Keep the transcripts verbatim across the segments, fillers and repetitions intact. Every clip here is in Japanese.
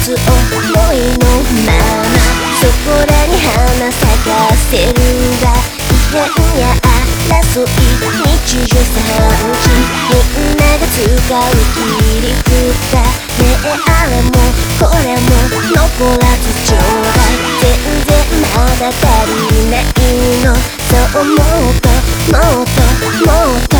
つ思いのままそこらに花咲かせるわ。異変や争い日常茶飯事、みんなが使う切り札。ねえあれもこれも残らずちょうだい。全然まだ足りないの、そうもっともっともっと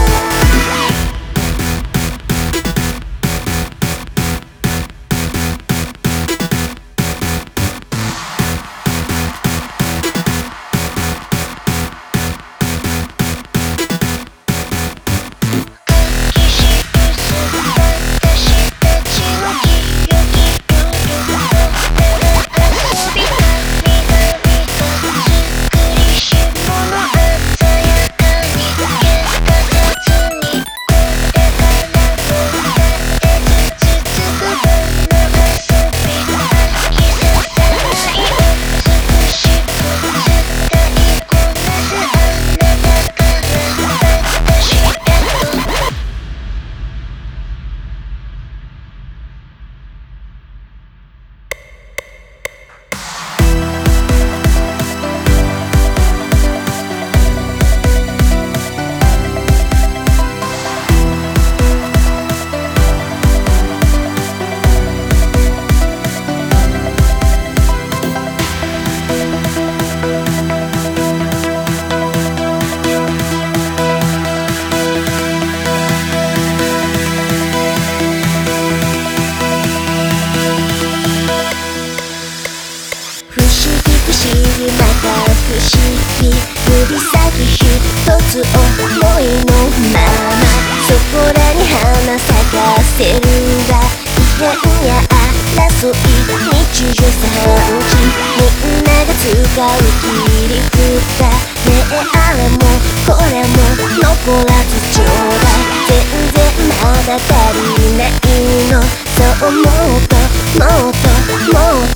また不思議、指先一つ思いのままそこらに花咲かせるわ。異変や争い日常茶飯事、みんなが使う切り札。ねえあれもこれも残らずちょうだい。全然まだ足りないの、そうもっともっともっと